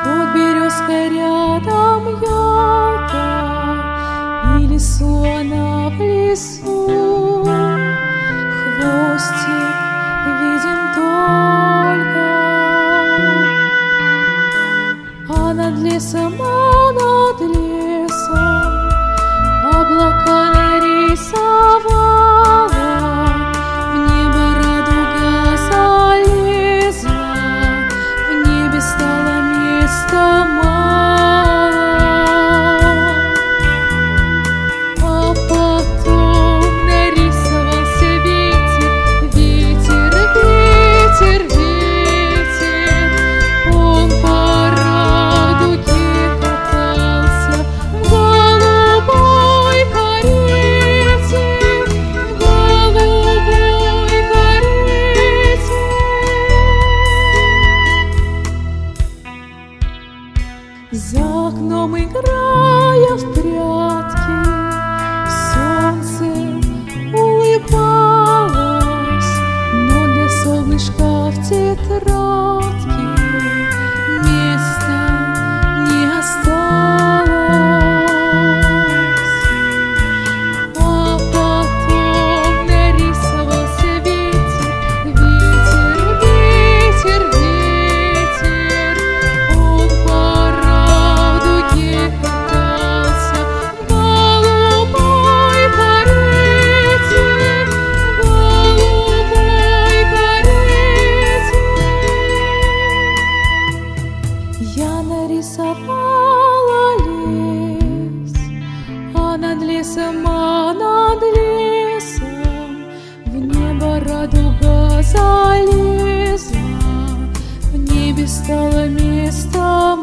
Под березкой рядом елка, и лесу она в лесу. Хвостик виден только, а над лесом облака нарисовала, в небо радуга залезла, в небе стало места мало. А потом нарисовался ветер, ветер, ветер, ветер. Он по радуге катался в голубой карете, в голубой карете. За окном, играя в прятки, солнце улыбалось, но для солнышка в тетрадке места не осталось. А потом нарисовался ветер, ветер, ветер, ветер. Он по радуге катался в голубой карете, в голубой карете. Я нарисовала лес, а над лесом в небо радуга залезла, в небе стало место